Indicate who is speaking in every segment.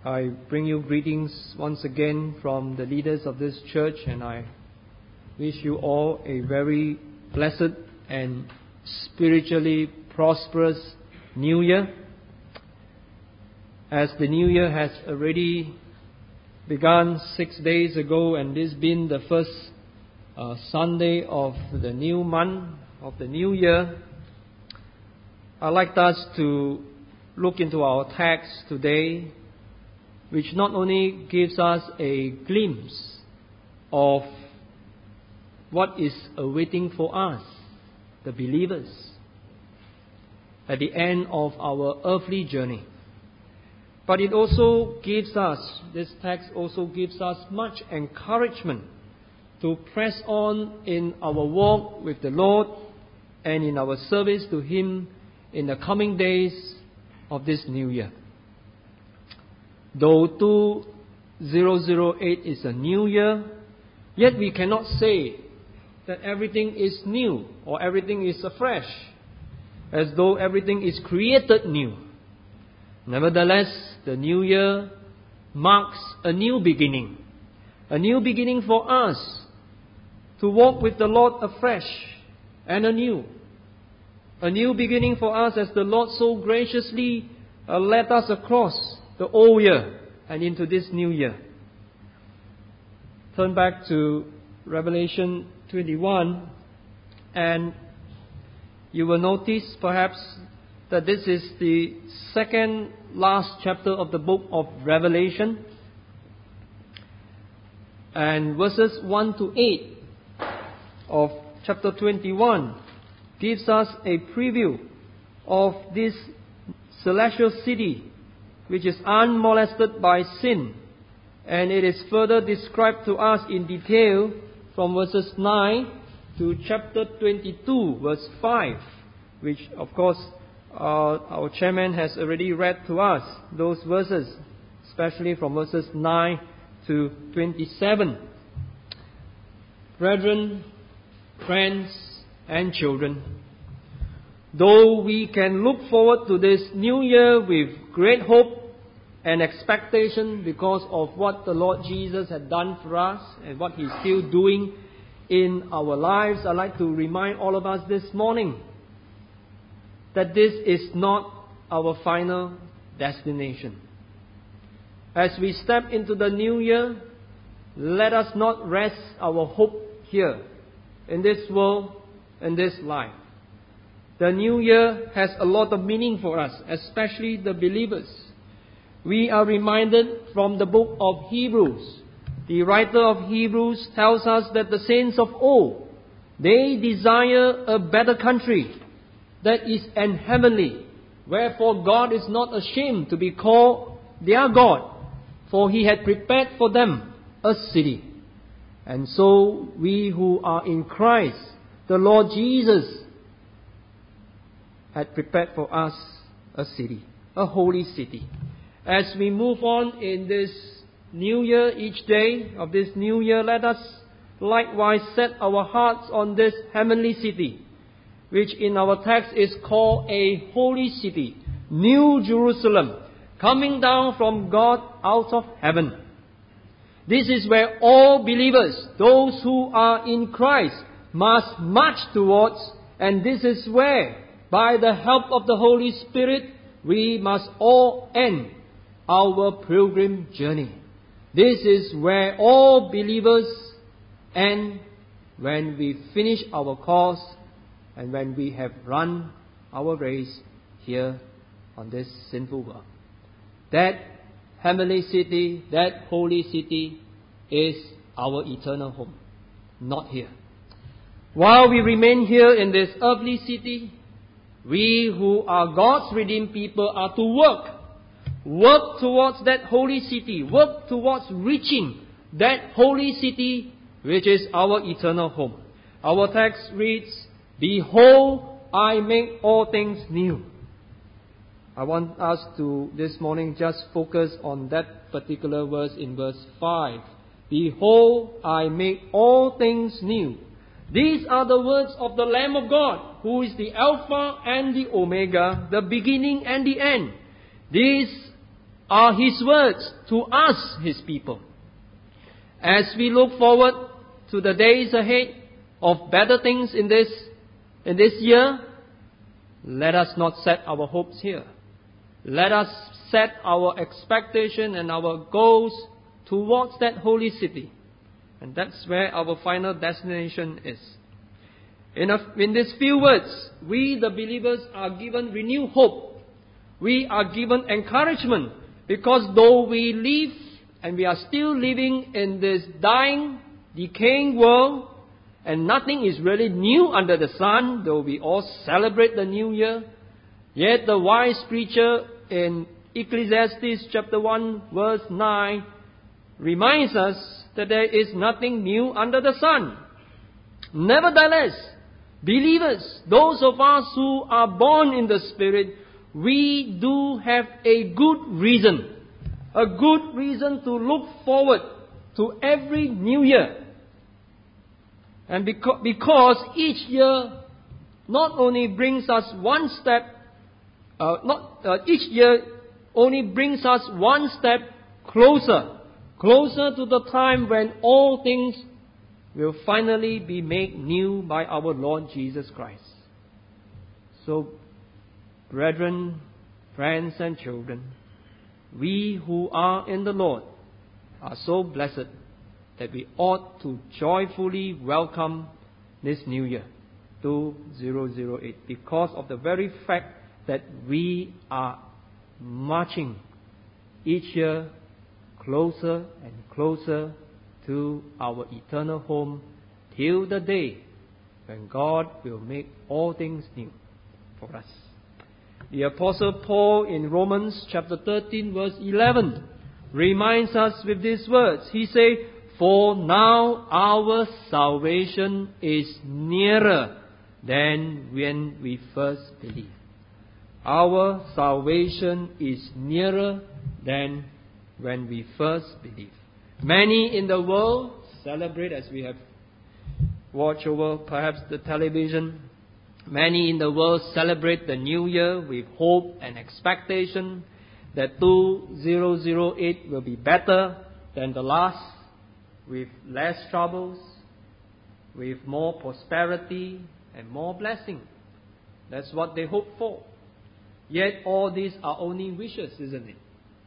Speaker 1: I bring you greetings once again from the leaders of this church, and I wish you all a very blessed and spiritually prosperous New Year. As the New Year has already begun 6 days ago, and this being the first Sunday of the new month, of the new year, I'd like us to look into our text today, which not only gives us a glimpse of what is awaiting for us, the believers, at the end of our earthly journey, but it also gives us, this text also gives us much encouragement to press on in our walk with the Lord and in our service to Him in the coming days of this new year. Though 2008 is a new year, yet we cannot say that everything is new or everything is afresh, as though everything is created new. Nevertheless, the new year marks a new beginning for us to walk with the Lord afresh and anew. A new beginning for us as the Lord so graciously led us across the old year and into this new year. Turn back to Revelation 21, and you will notice perhaps that this is the second last chapter of the book of Revelation. And verses 1 to 8 of chapter 21 gives us a preview of this celestial city, which is unmolested by sin. And it is further described to us in detail from verses 9 to chapter 22, verse 5, which of course our chairman has already read to us, those verses, especially from verses 9 to 27. Brethren, friends, and children, though we can look forward to this new year with great hope and expectation because of what the Lord Jesus had done for us and what He's still doing in our lives, I'd like to remind all of us this morning that this is not our final destination. As we step into the new year, let us not rest our hope here in this world, in this life. The new year has a lot of meaning for us, especially the believers. We are reminded from the book of Hebrews. The writer of Hebrews tells us that the saints of old, they desire a better country that is an heavenly. Wherefore God is not ashamed to be called their God, for He had prepared for them a city. And so we who are in Christ, the Lord Jesus, had prepared for us a city, a holy city. As we move on in this new year, each day of this new year, let us likewise set our hearts on this heavenly city, which in our text is called a holy city, New Jerusalem, coming down from God out of heaven. This is where all believers, those who are in Christ, must march towards, and this is where, by the help of the Holy Spirit, we must all end our pilgrim journey. This is where all believers end when we finish our course and when we have run our race here on this sinful world. That heavenly city, that holy city is our eternal home, not here. While we remain here in this earthly city, we who are God's redeemed people are to work towards that holy city, work towards reaching that holy city which is our eternal home. Our text reads, "Behold, I make all things new." I want us to this morning just focus on that particular verse in verse 5. "Behold, I make all things new." These are the words of the Lamb of God, who is the Alpha and the Omega, the beginning and the end. These are His words to us, His people. As we look forward to the days ahead of better things in this year, let us not set our hopes here. Let us set our expectation and our goals towards that holy city. And that's where our final destination is. In these few words, we the believers are given renewed hope. We are given encouragement, because though we live and we are still living in this dying, decaying world, and nothing is really new under the sun, though we all celebrate the new year, yet the wise preacher in Ecclesiastes chapter 1 verse 9 reminds us that there is nothing new under the sun. Nevertheless, believers, those of us who are born in the Spirit, we do have a good reason to look forward to every new year. And because each year not only brings us one step, each year only brings us one step closer to the time when all things will finally be made new by our Lord Jesus Christ. So, brethren, friends and children, we who are in the Lord are so blessed that we ought to joyfully welcome this new year, 2008, because of the very fact that we are marching each year closer and closer to our eternal home till the day when God will make all things new for us. The Apostle Paul in Romans chapter 13 verse 11 reminds us with these words. He says, "For now our salvation is nearer than when we first believed." Our salvation is nearer than when we first believed. Many in the world celebrate, as we have watched over perhaps the television, many in the world celebrate the new year with hope and expectation that 2008 will be better than the last, with less troubles, with more prosperity and more blessing. That's what they hope for. Yet all these are only wishes, isn't it?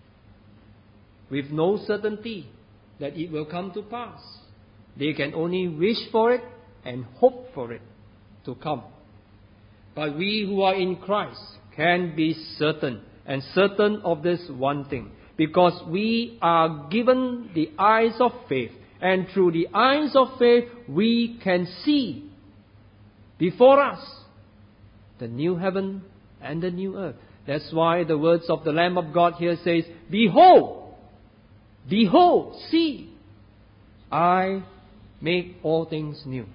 Speaker 1: With no certainty that it will come to pass. They can only wish for it and hope for it to come. But we who are in Christ can be certain, and certain of this one thing, because we are given the eyes of faith, and through the eyes of faith we can see before us the new heaven and the new earth. That's why the words of the Lamb of God here says, "Behold, behold, see, I make all things new."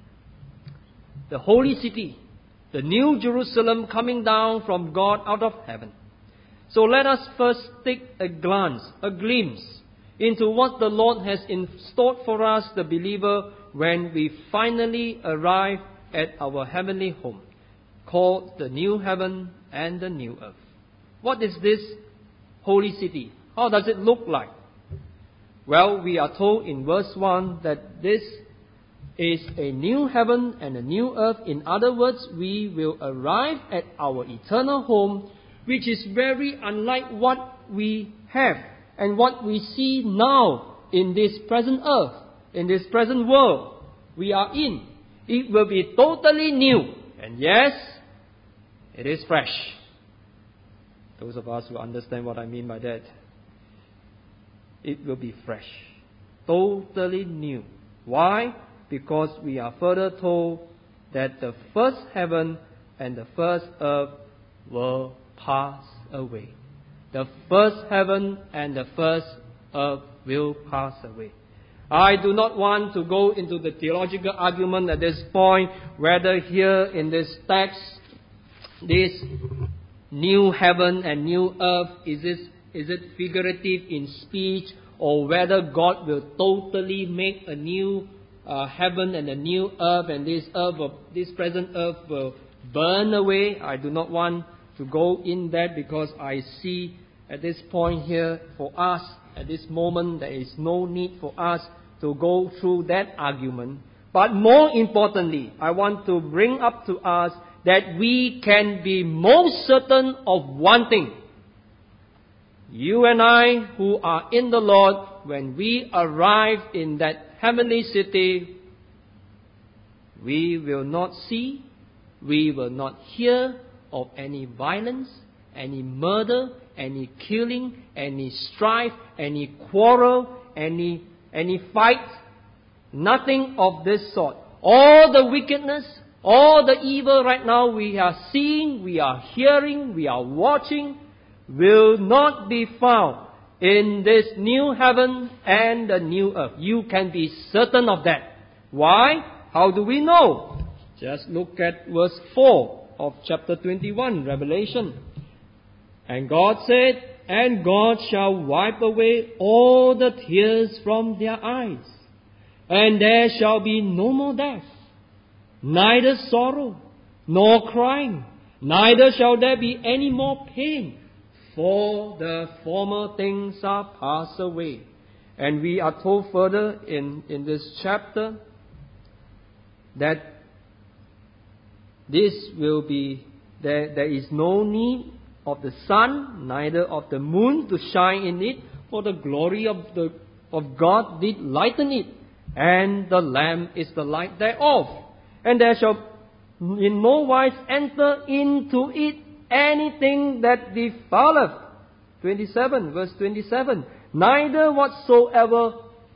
Speaker 1: The holy city, the new Jerusalem coming down from God out of heaven. So let us first take a glimpse into what the Lord has in store for us, the believer, when we finally arrive at our heavenly home, called the new heaven and the new earth. What is this holy city? How does it look like? Well, we are told in verse 1 that this is a new heaven and a new earth. In other words, we will arrive at our eternal home, which is very unlike what we have and what we see now in this present earth, in this present world we are in. It will be totally new. And yes, it is fresh. Those of us who understand what I mean by that. It will be fresh. Totally new. Why? Because we are further told that the first heaven and the first earth will pass away. The first heaven and the first earth will pass away. I do not want to go into the theological argument at this point, whether here in this text, this new heaven and new earth, is it figurative in speech, or whether God will totally make a new heaven and a new earth, and this present earth will burn away. I do not want to go in that, because I see at this point here for us, at this moment, there is no need for us to go through that argument. But more importantly, I want to bring up to us that we can be most certain of one thing. You and I who are in the Lord, when we arrive in that heavenly city, we will not see, we will not hear of any violence, any murder, any killing, any strife, any quarrel, any fight. Nothing of this sort. All the wickedness, all the evil right now we are seeing, we are hearing, we are watching, will not be found in this new heaven and the new earth. You can be certain of that. Why? How do we know? Just look at verse 4 of chapter 21, Revelation. And God said, "And God shall wipe away all the tears from their eyes, and there shall be no more death, neither sorrow, nor crying, neither shall there be any more pain, for the former things are passed away." And we are told further in this chapter that this will be, there is no need of the sun, neither of the moon to shine in it, for the glory of God did lighten it, and the Lamb is the light thereof. And there shall in no wise enter into it anything that defileth. 27, verse 27. Neither whatsoever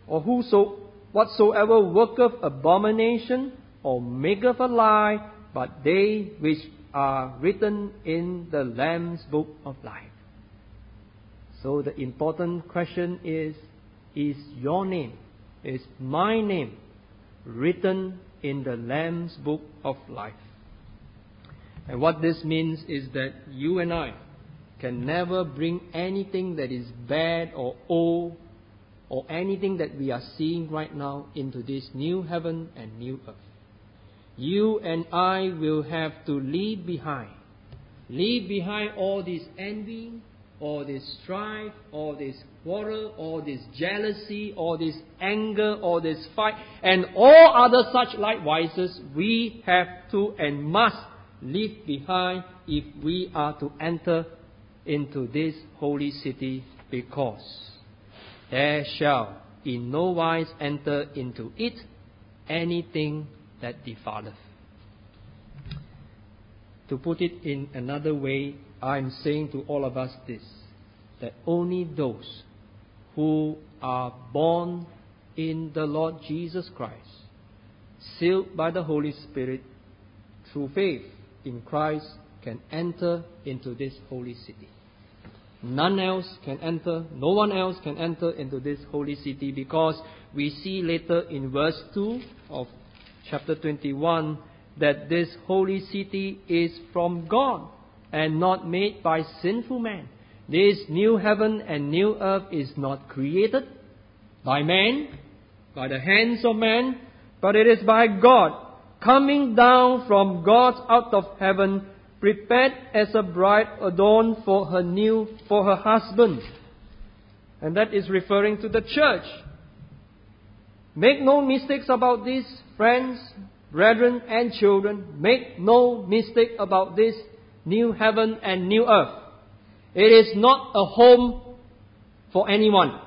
Speaker 1: worketh abomination or maketh a lie, but they which are written in the Lamb's book of life. So the important question is your name, is my name written in the Lamb's book of life? And what this means is that you and I can never bring anything that is bad or old or anything that we are seeing right now into this new heaven and new earth. You and I will have to leave behind all this envy, all this strife, all this quarrel, all this jealousy, all this anger, all this fight, and all other such like vices we have to and must leave behind if we are to enter into this holy city, because there shall in no wise enter into it anything that defileth. To put it in another way, I am saying to all of us this, that only those who are born in the Lord Jesus Christ, sealed by the Holy Spirit through faith in Christ, can enter into this holy city. None else can enter, no one else can enter into this holy city, because we see later in verse 2 of chapter 21 that this holy city is from God and not made by sinful man. This new heaven and new earth is not created by man, by the hands of man, but it is by God, coming down from God out of heaven, prepared as a bride adorned for her husband. And that is referring to the church. Make no mistakes about this, friends, brethren and children. Make no mistake about this new heaven and new earth. It is not a home for anyone.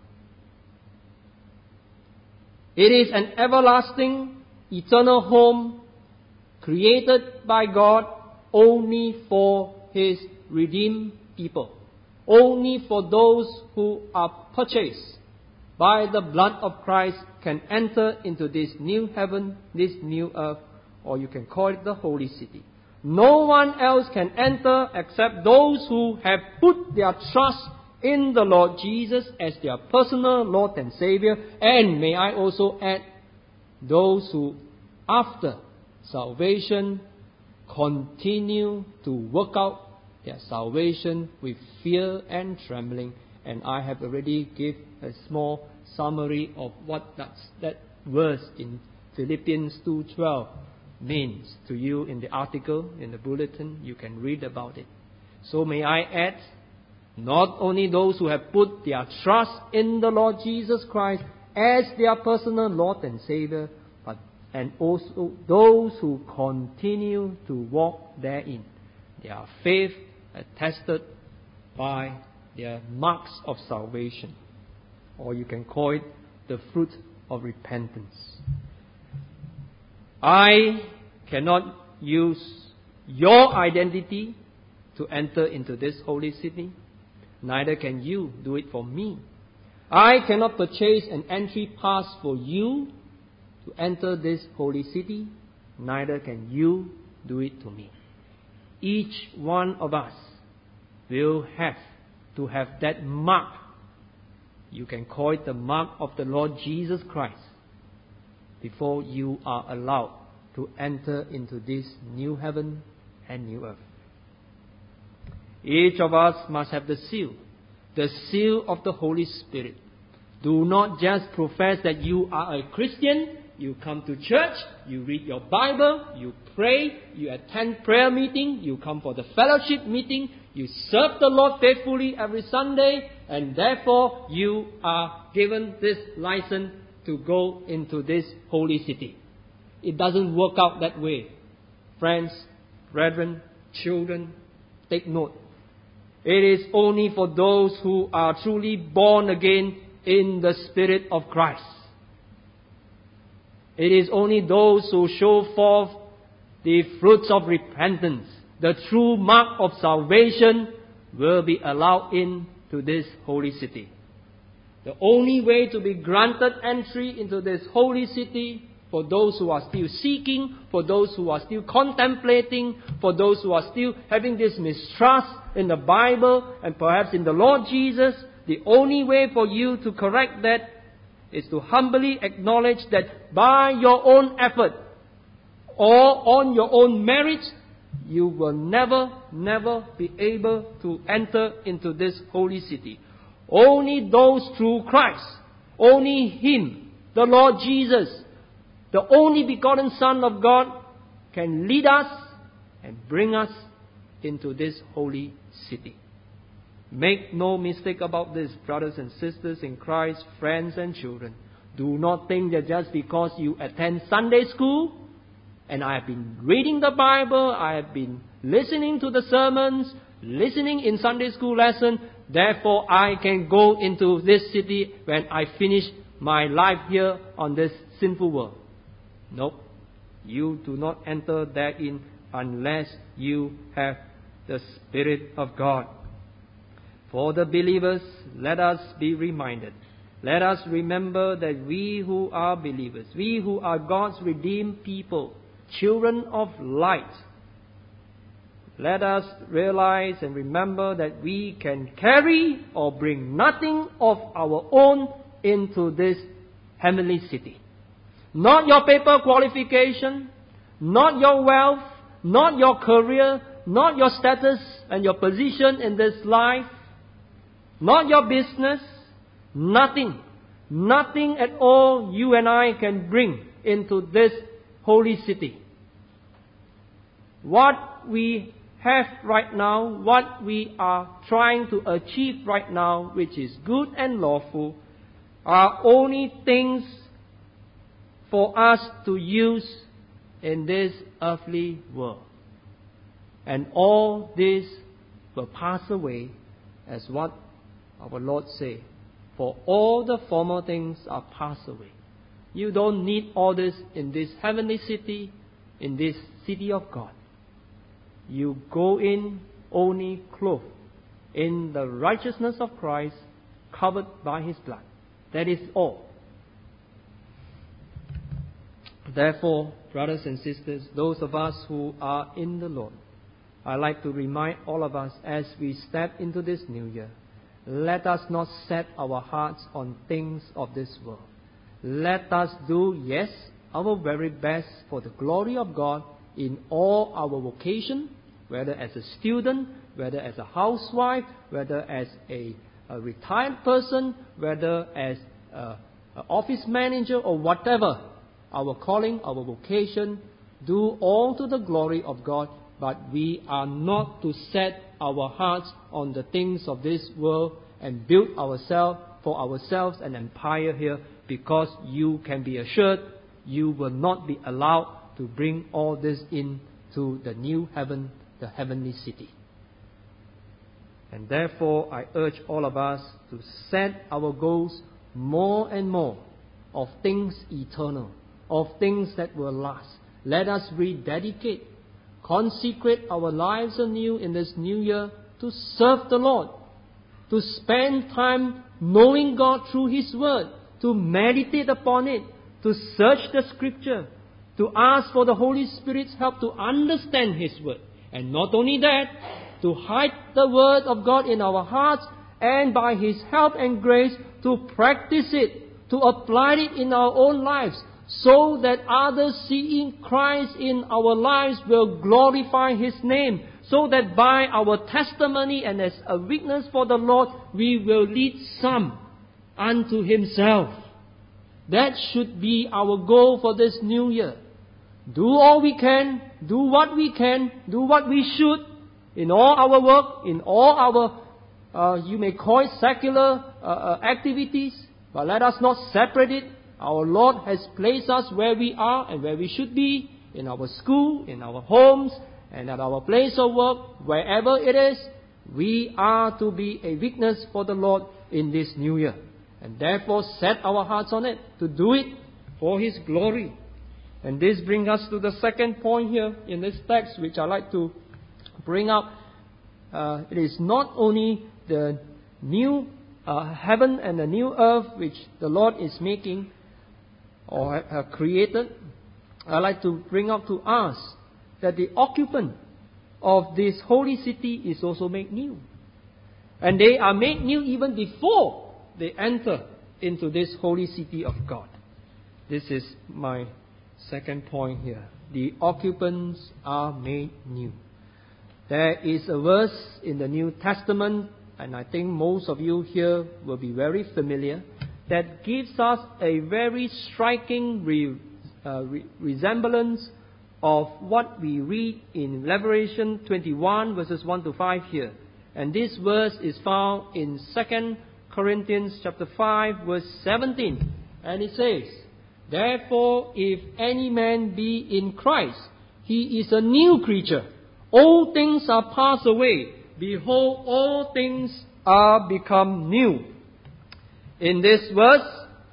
Speaker 1: It is an everlasting, eternal home created by God only for His redeemed people. Only for those who are purchased by the blood of Christ can enter into this new heaven, this new earth, or you can call it the holy city. No one else can enter except those who have put their trust in the Lord Jesus as their personal Lord and Savior. And may I also add, those who after salvation continue to work out their salvation with fear and trembling. And I have already given a small summary of what that verse in Philippians 2:12 means to you in the article, in the bulletin. You can read about it. So may I add Not only those who have put their trust in the Lord Jesus Christ as their personal Lord and Savior, and also those who continue to walk therein. Their faith attested by their marks of salvation. Or you can call it the fruit of repentance. I cannot use your identity to enter into this holy city. Neither can you do it for me. I cannot purchase an entry pass for you to enter this holy city. Neither can you do it to me. Each one of us will have to have that mark. You can call it the mark of the Lord Jesus Christ before you are allowed to enter into this new heaven and new earth. Each of us must have the seal of the Holy Spirit. Do not just profess that you are a Christian. You come to church, you read your Bible, you pray, you attend prayer meeting, you come for the fellowship meeting, you serve the Lord faithfully every Sunday, and therefore you are given this license to go into this holy city. It doesn't work out that way. Friends, brethren, children, take note. It is only for those who are truly born again in the Spirit of Christ. It is only those who show forth the fruits of repentance, the true mark of salvation, will be allowed into this holy city. The only way to be granted entry into this holy city, for those who are still seeking, for those who are still contemplating, for those who are still having this mistrust in the Bible and perhaps in the Lord Jesus, the only way for you to correct that is to humbly acknowledge that by your own effort or on your own merit, you will never be able to enter into this holy city. Only those through Christ, only Him, the Lord Jesus, the only begotten Son of God, can lead us and bring us into this holy city. Make no mistake about this, brothers and sisters in Christ, friends and children. Do not think that just because you attend Sunday school, and I have been reading the Bible, I have been listening to the sermons, listening in Sunday school lesson, therefore I can go into this city when I finish my life here on this sinful world. Nope. You do not enter therein unless you have the Spirit of God. For the believers, let us be reminded. Let us remember that we who are believers, we who are God's redeemed people, children of light, let us realize and remember that we can carry or bring nothing of our own into this heavenly city. Not your paper qualification, not your wealth, not your career, not your status and your position in this life, not your business, nothing at all you and I can bring into this holy city. What we have right now, what we are trying to achieve right now, which is good and lawful, are only things for us to use in this earthly world. And all this will pass away, as what our Lord said, for all the former things are passed away. You don't need all this in this heavenly city, in this city of God. You go in only clothed in the righteousness of Christ, covered by His blood. That is all. Therefore, brothers and sisters, those of us who are in the Lord, I'd like to remind all of us as we step into this new year, let us not set our hearts on things of this world. Let us do, yes, our very best for the glory of God in all our vocation, whether as a student, whether as a housewife, whether as a retired person, whether as an office manager or whatever. Our calling, our vocation, do all to the glory of God, but we are not to set our hearts on the things of this world and build for ourselves an empire here, because you can be assured you will not be allowed to bring all this into the new heaven, the heavenly city. And therefore, I urge all of us to set our goals more and more of things eternal, of things that will last. Let us rededicate, consecrate our lives anew in this new year to serve the Lord, to spend time knowing God through His Word, to meditate upon it, to search the Scripture, to ask for the Holy Spirit's help to understand His Word. And not only that, to hide the Word of God in our hearts, and by His help and grace to practice it, to apply it in our own lives, so that others seeing Christ in our lives will glorify His name, so that by our testimony and as a witness for the Lord, we will lead some unto Himself. That should be our goal for this new year. Do all we can, do what we can, do what we should in all our work, in all our, you may call it secular activities, but let us not separate it. Our Lord has placed us where we are and where we should be, in our school, in our homes, and at our place of work, wherever it is. We are to be a witness for the Lord in this new year. And therefore set our hearts on it, to do it for His glory. And this brings us to the second point here in this text, which I like to bring up. It is not only the new heaven and the new earth which the Lord is making or have created. I like to bring up to us that the occupant of this holy city is also made new. And they are made new even before they enter into this holy city of God. This is my second point here. The occupants are made new. There is a verse in the New Testament, and I think most of you here will be very familiar, that gives us a very striking resemblance of what we read in Revelation 21 verses 1 to 5 here. And this verse is found in 2 Corinthians chapter 5 verse 17. And it says, "Therefore, if any man be in Christ, he is a new creature. All things are passed away. Behold, all things are become new." In this verse,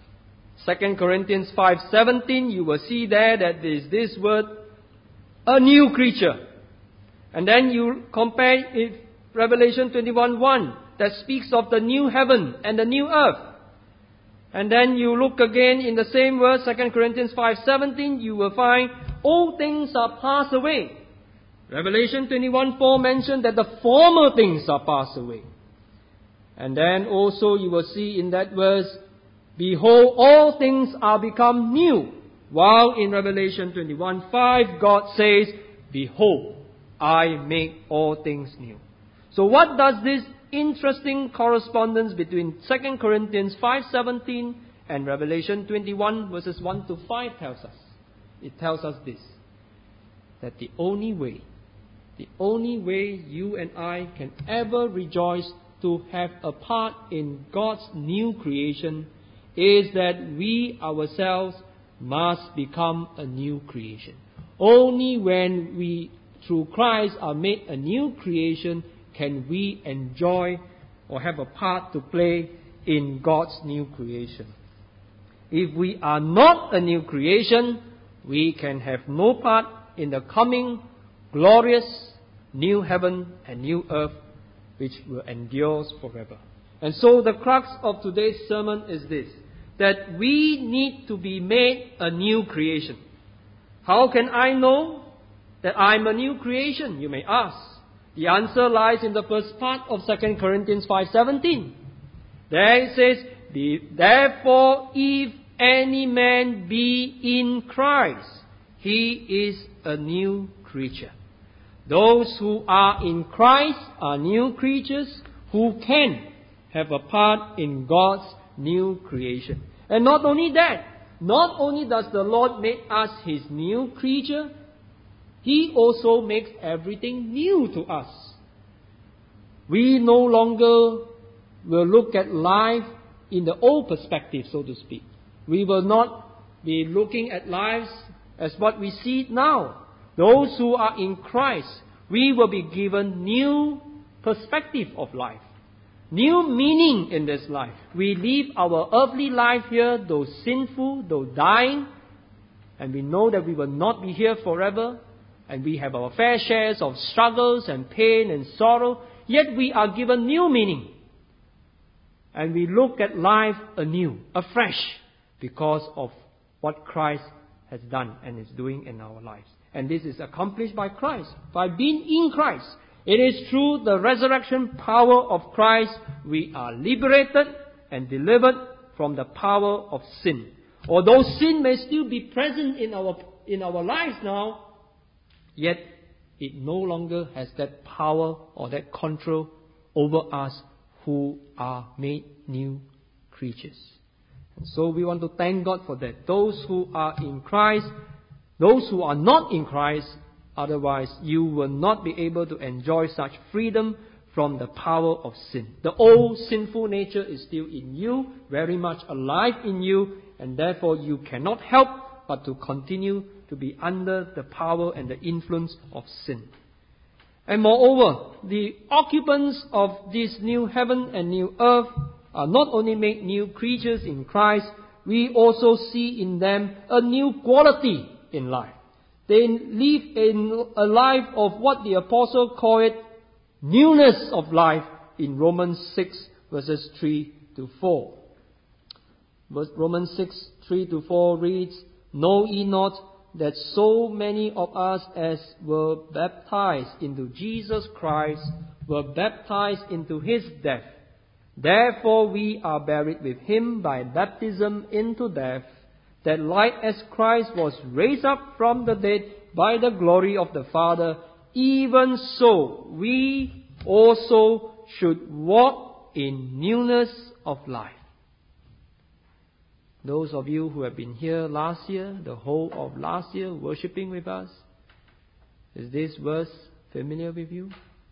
Speaker 1: 2 Corinthians 5:17, you will see there that there is this word, a new creature. And then you compare it, Revelation 21:1, that speaks of the new heaven and the new earth. And then you look again in the same verse, 2 Corinthians 5:17, you will find all things are passed away. Revelation 21:4 mentioned that the former things are passed away. And then also you will see in that verse, behold, all things are become new. While in Revelation 21:5, God says, behold, I make all things new. So what does this interesting correspondence between 2 Corinthians 5:17 and Revelation 21 verses 1 to 5 tells us? It tells us this, that the only way you and I can ever rejoice to have a part in God's new creation is that we ourselves must become a new creation. Only when we, through Christ, are made a new creation can we enjoy or have a part to play in God's new creation. If we are not a new creation, we can have no part in the coming glorious new heaven and new earth which will endure forever. And so the crux of today's sermon is this, that we need to be made a new creation. How can I know that I'm a new creation, you may ask? The answer lies in the first part of 2 Corinthians 5:17. There it says, "Therefore, if any man be in Christ, he is a new creature." Those who are in Christ are new creatures who can have a part in God's new creation. And not only that, not only does the Lord make us His new creature, He also makes everything new to us. We no longer will look at life in the old perspective, so to speak. We will not be looking at lives as what we see it now. Those who are in Christ, we will be given new perspective of life, new meaning in this life. We live our earthly life here, though sinful, though dying, and we know that we will not be here forever, and we have our fair shares of struggles and pain and sorrow, yet we are given new meaning. And we look at life anew, afresh, because of what Christ has done and is doing in our lives. And this is accomplished by Christ, by being in Christ. It is through the resurrection power of Christ we are liberated and delivered from the power of sin. Although sin may still be present in our lives now, yet it no longer has that power or that control over us who are made new creatures. And so we want to thank God for that. Those who are in Christ, those who are not in Christ, otherwise you will not be able to enjoy such freedom from the power of sin. The old sinful nature is still in you, very much alive in you, and therefore you cannot help but to continue to be under the power and the influence of sin. And moreover, the occupants of this new heaven and new earth are not only made new creatures in Christ, we also see in them a new quality in life. They live in a life of what the apostle called it, newness of life in Romans 6 verses 3 to 4. Romans 6, 3 to 4 reads, "Know ye not that so many of us as were baptized into Jesus Christ were baptized into his death? Therefore we are buried with him by baptism into death, that like as Christ was raised up from the dead by the glory of the Father, even so we also should walk in newness of life." Those of you who have been here last year, the whole of last year, worshipping with us, is this verse familiar with you?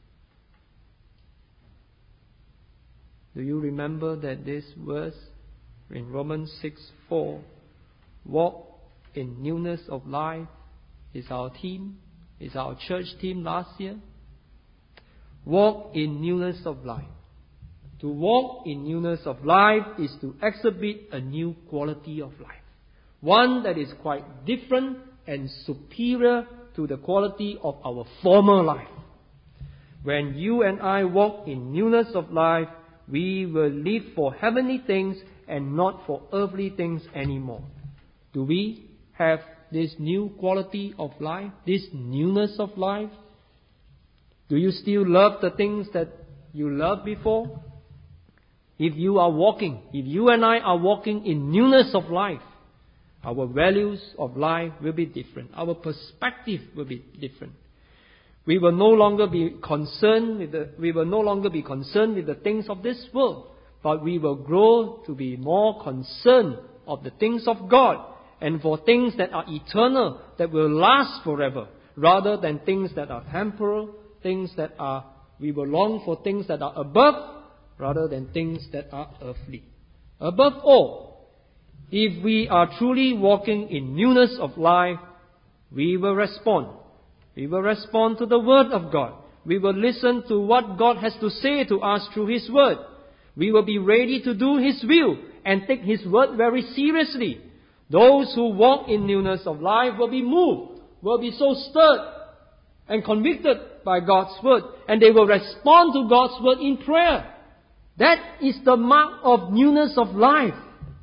Speaker 1: Do you remember that this verse in Romans 6:4, walk in newness of life, is our theme, is our church theme last year? Walk in newness of life. To walk in newness of life is to exhibit a new quality of life. One that is quite different and superior to the quality of our former life. When you and I walk in newness of life, we will live for heavenly things and not for earthly things anymore. Do we have this new quality of life, this newness of life? Do you still love the things that you loved before? If you and I are walking in newness of life, our values of life will be different. Our perspective will be different. We will no longer be concerned with the things of this world, but we will grow to be more concerned of the things of God and for things that are eternal, that will last forever, rather than things that are temporal, we will long for things that are above, rather than things that are earthly. Above all, if we are truly walking in newness of life, we will respond. We will respond to the Word of God. We will listen to what God has to say to us through His Word. We will be ready to do His will and take His Word very seriously. Those who walk in newness of life will be moved, will be so stirred and convicted by God's Word, and they will respond to God's Word in prayer. That is the mark of newness of life.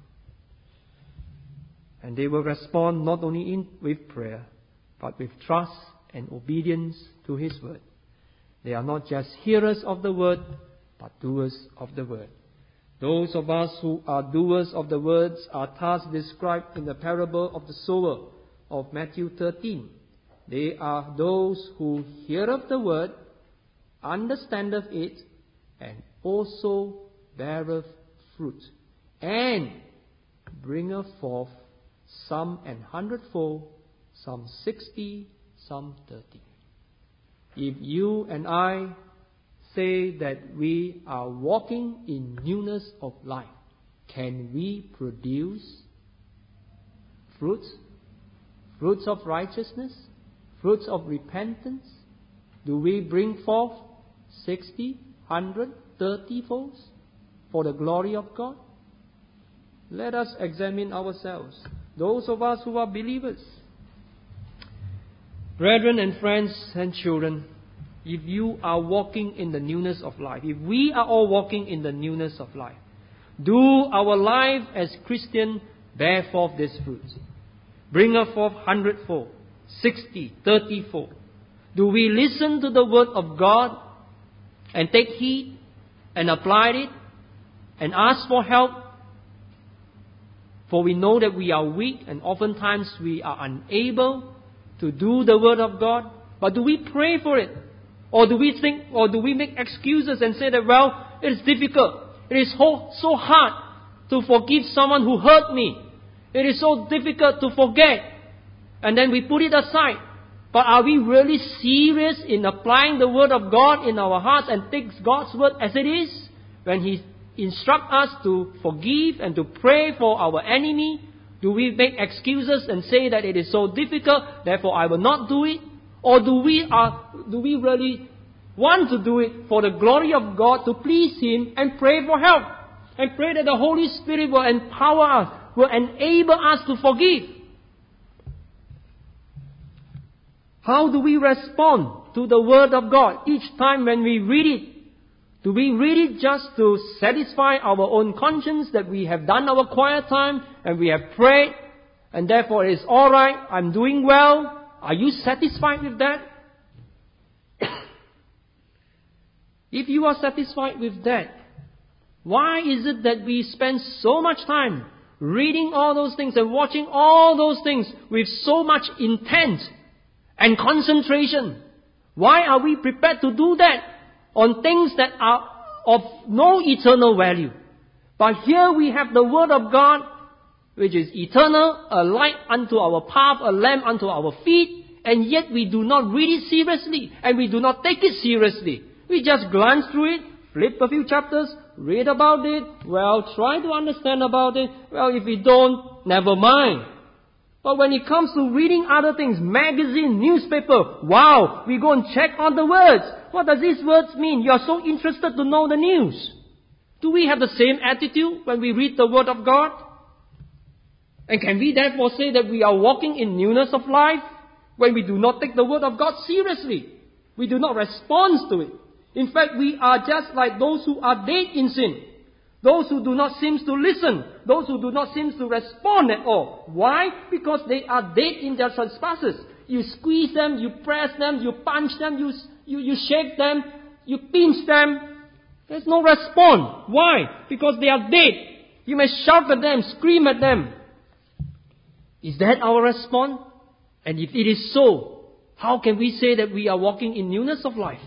Speaker 1: And they will respond not only with prayer, but with trust and obedience to His Word. They are not just hearers of the Word, but doers of the Word. Those of us who are doers of the words are thus described in the parable of the sower of Matthew 13. They are those who heareth the Word, understandeth it, and also beareth fruit, and bringeth forth some 100-fold, some 60, some 30. If you and I say that we are walking in newness of life, can we produce fruits? Fruits of righteousness? Fruits of repentance? Do we bring forth 60, 100, 30-folds for the glory of God? Let us examine ourselves, those of us who are believers. Brethren and friends and children, if you are walking in the newness of life, if we are all walking in the newness of life, do our life as Christian bear forth these fruits? Bring us forth 100-fold, 60, 30-fold. Do we listen to the word of God and take heed and apply it and ask for help? For we know that we are weak and oftentimes we are unable to do the word of God. But do we pray for it? Or do we think, or do we make excuses and say that, well, it is difficult. It is so hard to forgive someone who hurt me. It is so difficult to forget. And then we put it aside. But are we really serious in applying the word of God in our hearts and take God's word as it is? When He instructs us to forgive and to pray for our enemy, do we make excuses and say that it is so difficult, therefore I will not do it? Or do we really want to do it for the glory of God, to please Him, and pray for help? And pray that the Holy Spirit will empower us, will enable us to forgive. How do we respond to the Word of God each time when we read it? Do we read it just to satisfy our own conscience that we have done our quiet time and we have prayed and therefore it is all right, I'm doing well? Are you satisfied with that? If you are satisfied with that, why is it that we spend so much time reading all those things and watching all those things with so much intent and concentration? Why are we prepared to do that on things that are of no eternal value? But here we have the Word of God, which is eternal, a light unto our path, a lamp unto our feet, and yet we do not read it seriously, and we do not take it seriously. We just glance through it, flip a few chapters, read about it, well, try to understand about it. Well, if we don't, never mind. But when it comes to reading other things, magazine, newspaper, wow, we go and check on the words. What does these words mean? You are so interested to know the news. Do we have the same attitude when we read the Word of God? And can we therefore say that we are walking in newness of life when we do not take the Word of God seriously? We do not respond to it. In fact, we are just like those who are dead in sin. Those who do not seem to listen. Those who do not seem to respond at all. Why? Because they are dead in their trespasses. You squeeze them, you press them, you punch them, you shake them, you pinch them. There's no response. Why? Because they are dead. You may shout at them, scream at them. Is that our response? And if it is so, how can we say that we are walking in newness of life?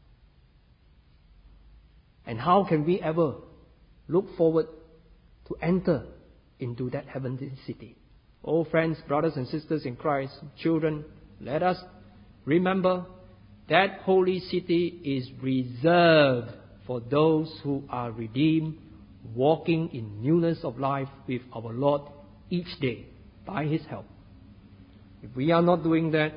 Speaker 1: And how can we ever look forward to enter into that heavenly city? Oh friends, brothers and sisters in Christ, children, let us remember that holy city is reserved for those who are redeemed, walking in newness of life with our Lord each day by His help. If we are not doing that,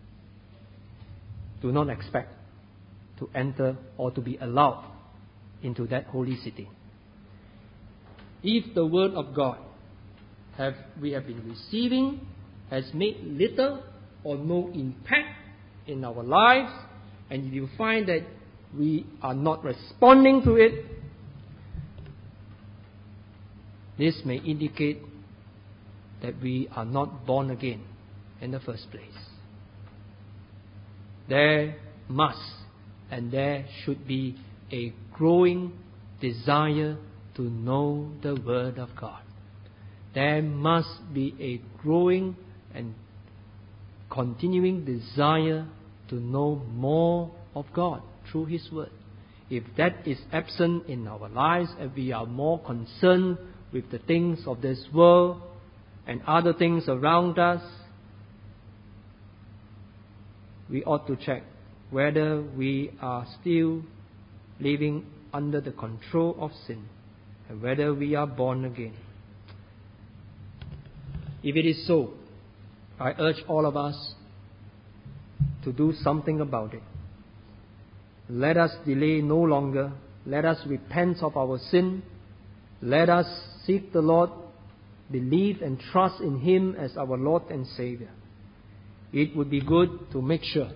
Speaker 1: do not expect to enter or to be allowed into that holy city. If the Word of God we have been receiving has made little or no impact in our lives, and if you find that we are not responding to it, this may indicate that we are not born again in the first place. There must and there should be a growing desire to know the Word of God. There must be a growing and continuing desire to know more of God through His Word. If that is absent in our lives and we are more concerned with the things of this world and other things around us, we ought to check whether we are still living under the control of sin, and whether we are born again. If it is so, I urge all of us to do something about it. Let us delay no longer. Let us repent of our sin. Let us seek the Lord, believe and trust in Him as our Lord and Savior. It would be good to make sure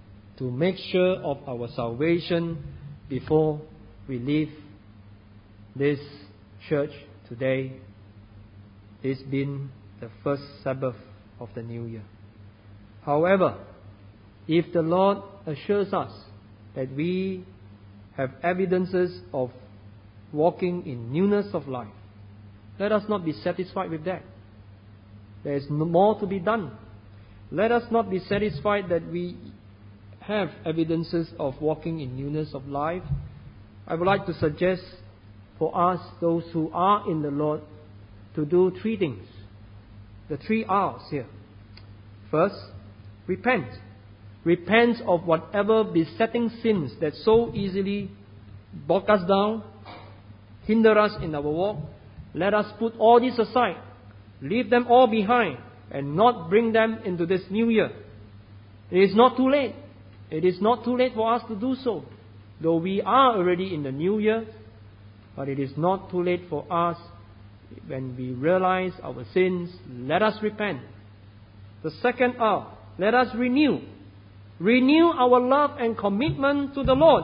Speaker 1: of our salvation before we leave this church today. It's been the first Sabbath of the new year. However, if the Lord assures us that we have evidences of walking in newness of life, let us not be satisfied with that. There is more to be done. Let us not be satisfied that we have evidences of walking in newness of life. I would like to suggest for us, those who are in the Lord, to do three things. The 3 R's here. First, repent. Repent of whatever besetting sins that so easily bog us down, hinder us in our walk. Let us put all this aside, leave them all behind, and not bring them into this new year. It is not too late. It is not too late for us to do so. Though we are already in the new year, but it is not too late for us when we realize our sins. Let us repent. The second R, let us renew. Renew our love and commitment to the Lord,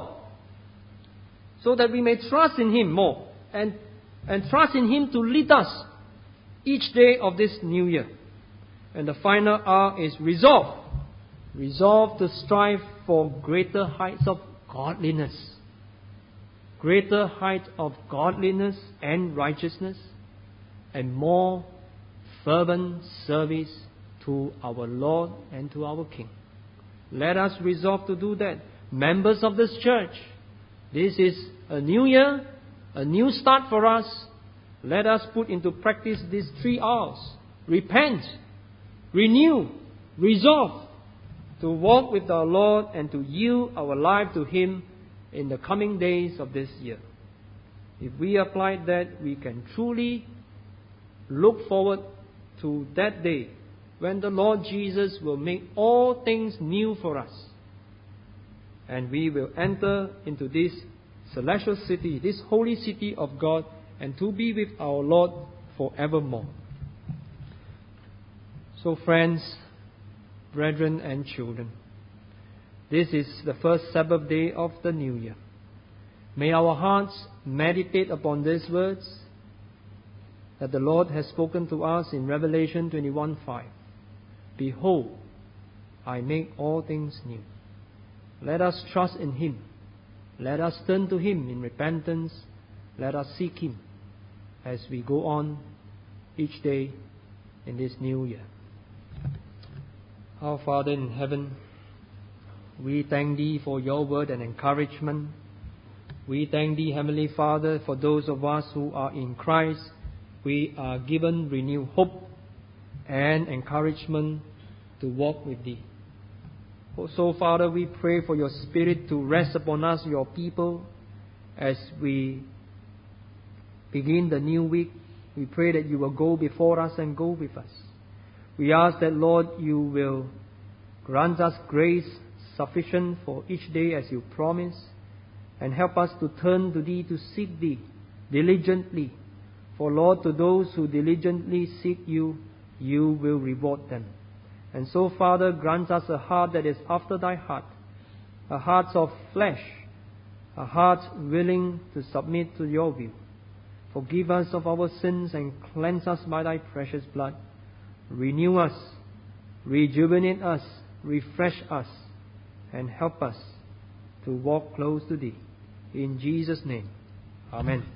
Speaker 1: so that we may trust in Him more and trust in Him to lead us each day of this new year. And the final R is resolve. Resolve to strive for greater heights of godliness. Greater height of godliness and righteousness, and more fervent service to our Lord and to our King. Let us resolve to do that. Members of this church, this is a new year, a new start for us. Let us put into practice these 3 R's. Repent, renew, resolve to walk with our Lord and to yield our life to Him in the coming days of this year. If we apply that, we can truly look forward to that day when the Lord Jesus will make all things new for us, and we will enter into this celestial city, this holy city of God, and to be with our Lord forevermore. So friends, brethren and children, this is the first Sabbath day of the new year. May our hearts meditate upon these words that the Lord has spoken to us in Revelation 21:5. Behold, I make all things new. Let us trust in Him. Let us turn to Him in repentance. Let us seek Him as we go on each day in this new year. Our Father in heaven, we thank Thee for Your word and encouragement. We thank Thee, Heavenly Father, for those of us who are in Christ. We are given renewed hope and encouragement to walk with Thee. So, Father, we pray for Your Spirit to rest upon us, Your people, as we begin the new week. We pray that You will go before us and go with us. We ask that, Lord, You will grant us grace sufficient for each day as You promise, and help us to turn to Thee, to seek Thee diligently. For, Lord, to those who diligently seek You, You will reward them. And so, Father, grant us a heart that is after Thy heart, a heart of flesh, a heart willing to submit to Your will. Forgive us of our sins and cleanse us by Thy precious blood. Renew us, rejuvenate us, refresh us, and help us to walk close to Thee. In Jesus' name, Amen.